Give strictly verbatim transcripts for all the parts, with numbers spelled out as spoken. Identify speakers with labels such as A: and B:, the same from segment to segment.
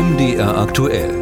A: M D R aktuell.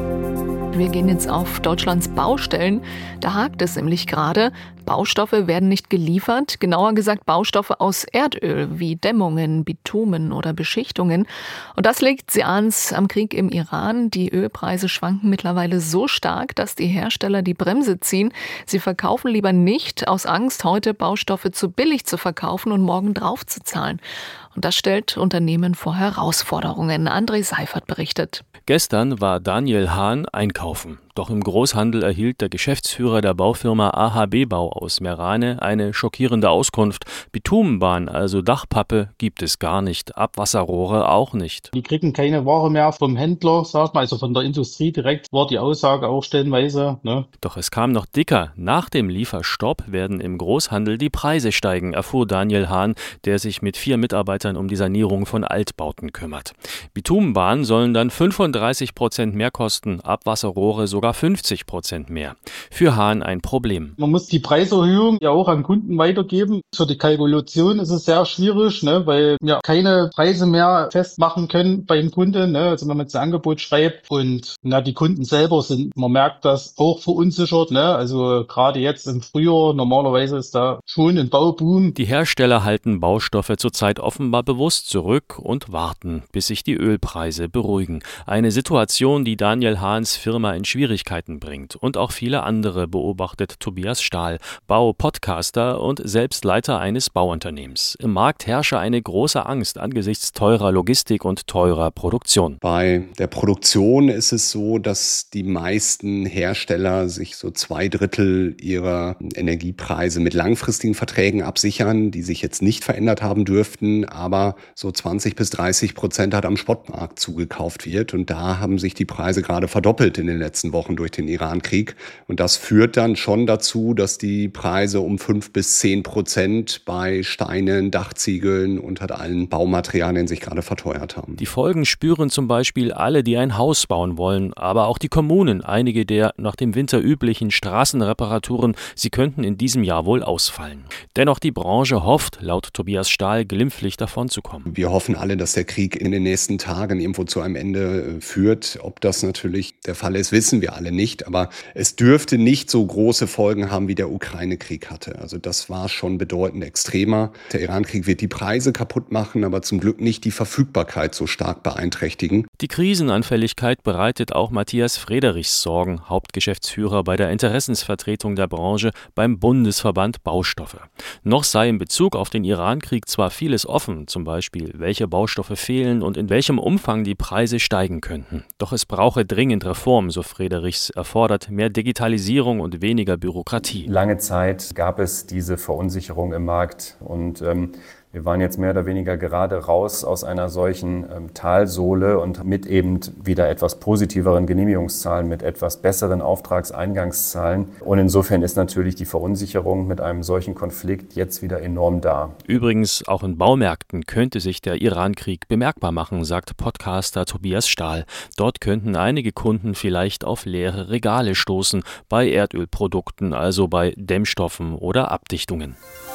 B: Wir gehen jetzt auf Deutschlands Baustellen. Da hakt es nämlich gerade. Baustoffe werden nicht geliefert. Genauer gesagt Baustoffe aus Erdöl, wie Dämmungen, Bitumen oder Beschichtungen. Und das liegt sehr ans am Krieg im Iran. Die Ölpreise schwanken mittlerweile so stark, dass die Hersteller die Bremse ziehen. Sie verkaufen lieber nicht, aus Angst, heute Baustoffe zu billig zu verkaufen und morgen drauf zu zahlen. Und das stellt Unternehmen vor Herausforderungen. André Seifert berichtet.
C: Gestern war Daniel Hahn einkaufen. Doch im Großhandel erhielt der Geschäftsführer der Baufirma A H B Bau aus Meerane eine schockierende Auskunft. Bitumenbahn, also Dachpappe, gibt es gar nicht, Abwasserrohre auch nicht.
D: Die kriegen keine Ware mehr vom Händler, sagt man, also von der Industrie direkt, war die Aussage auch stellenweise. Ne?
C: Doch es kam noch dicker. Nach dem Lieferstopp werden im Großhandel die Preise steigen, erfuhr Daniel Hahn, der sich mit vier Mitarbeitern um die Sanierung von Altbauten kümmert. Bitumenbahnen sollen dann fünfunddreißig Prozent mehr kosten, Abwasserrohre sogar fünfzig Prozent mehr. Für Hahn ein Problem.
D: Man muss die Preiserhöhung ja auch an Kunden weitergeben. Für die Kalkulation ist es sehr schwierig, ne, weil wir keine Preise mehr festmachen können beim Kunden. Ne, also wenn man jetzt ein Angebot schreibt und na, die Kunden selber sind, man merkt das auch verunsichert. Ne, also gerade jetzt im Frühjahr, normalerweise ist da schon ein Bauboom.
C: Die Hersteller halten Baustoffe zurzeit offenbar bewusst zurück und warten, bis sich die Ölpreise beruhigen. Eine Situation, die Daniel Hahns Firma in Schwierigkeiten bringt. Und auch viele andere, beobachtet Tobias Stahl, Baupodcaster und selbst Leiter eines Bauunternehmens. Im Markt herrsche eine große Angst angesichts teurer Logistik und teurer Produktion.
E: Bei der Produktion ist es so, dass die meisten Hersteller sich so zwei Drittel ihrer Energiepreise mit langfristigen Verträgen absichern, die sich jetzt nicht verändert haben dürften, aber so zwanzig bis dreißig Prozent halt am Spotmarkt zugekauft wird. Und da haben sich die Preise gerade verdoppelt in den letzten Wochen durch den Iran-Krieg. Und das führt dann schon dazu, dass die Preise um fünf bis zehn Prozent bei Steinen, Dachziegeln und halt allen Baumaterialien sich gerade verteuert haben.
C: Die Folgen spüren zum Beispiel alle, die ein Haus bauen wollen, aber auch die Kommunen. Einige der nach dem Winter üblichen Straßenreparaturen, sie könnten in diesem Jahr wohl ausfallen. Dennoch die Branche hofft, laut Tobias Stahl, glimpflich davonzukommen.
E: Wir hoffen alle, dass der Krieg in den nächsten Tagen irgendwo zu einem Ende führt. Ob das natürlich der Fall ist, wissen wir alle nicht, aber es dürfte nicht so große Folgen haben, wie der Ukraine-Krieg hatte. Also das war schon bedeutend extremer. Der Iran-Krieg wird die Preise kaputt machen, aber zum Glück nicht die Verfügbarkeit so stark beeinträchtigen.
C: Die Krisenanfälligkeit bereitet auch Matthias Frederichs Sorgen, Hauptgeschäftsführer bei der Interessensvertretung der Branche beim Bundesverband Baustoffe. Noch sei in Bezug auf den Iran-Krieg zwar vieles offen, zum Beispiel welche Baustoffe fehlen und in welchem Umfang die Preise steigen könnten. Doch es brauche dringend Reform, so Frederichs, erfordert mehr Digitalisierung und weniger Bürokratie.
F: Lange Zeit gab es diese Verunsicherung im Markt und ähm, wir waren jetzt mehr oder weniger gerade raus aus einer solchen ähm, Talsohle und mit eben wieder etwas positiveren Genehmigungszahlen, mit etwas besseren Auftragseingangszahlen. Und insofern ist natürlich die Verunsicherung mit einem solchen Konflikt jetzt wieder enorm da.
C: Übrigens, auch in Baumärkten könnte sich der Iran-Krieg bemerkbar machen, sagt Podcaster Tobias Stahl. Dort könnten einige Kunden vielleicht auf leere Regale stoßen, bei Erdölprodukten, also bei Dämmstoffen oder Abdichtungen.